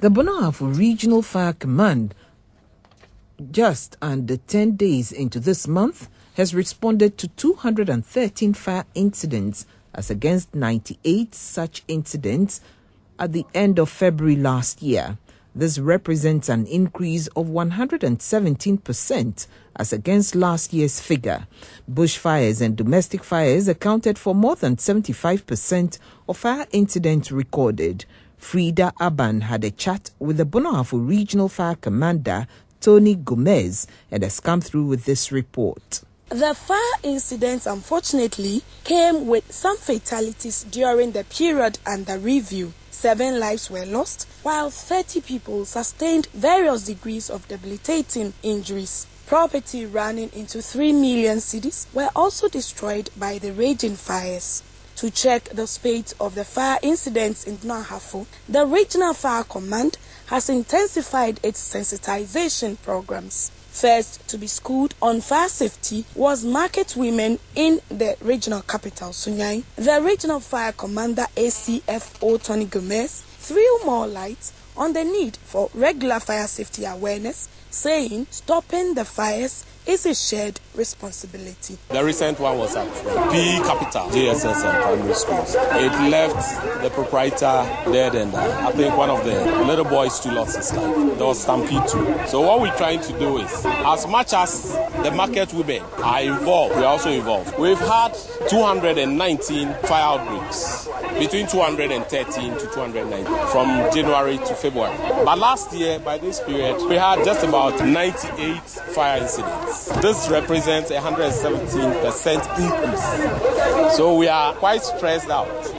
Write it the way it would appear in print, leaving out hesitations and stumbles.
The Bono-Ahafo Regional Fire Command, just under 10 days into this month, has responded to 213 fire incidents as against 98 such incidents at the end of February last year. This represents an increase of 117% as against last year's figure. Bushfires and domestic fires accounted for more than 75% of fire incidents recorded. Frida Aban had a chat with the Bono-Ahafo Regional Fire Commander, Tony Gomez, and has come through with this report. The fire incidents, unfortunately, came with some fatalities during the period under review. 7 lives were lost, while 30 people sustained various degrees of debilitating injuries. Property running into 3 million cedis were also destroyed by the raging fires. To check the state of the fire incidents in Bono-Ahafo, the Regional Fire Command has intensified its sensitization programs. First to be schooled on fire safety was market women in the regional capital, Sunyani. The Regional Fire Commander, ACFO Tony Gomez, threw more light on the need for regular fire safety awareness, saying stopping the fires is a shared responsibility. The recent one was at PE Capital, JSS and primary schools. It left the proprietor dead and I think one of the little boys too lost his life. There was stampede too. So what we're trying to do is, as much as the market women are involved, we're also involved. We've had 219 fire outbreaks, between 213 to 219 from January to February. But last year, by this period, we had just about 98 fire incidents. This represents a 117% increase. So we are quite stressed out.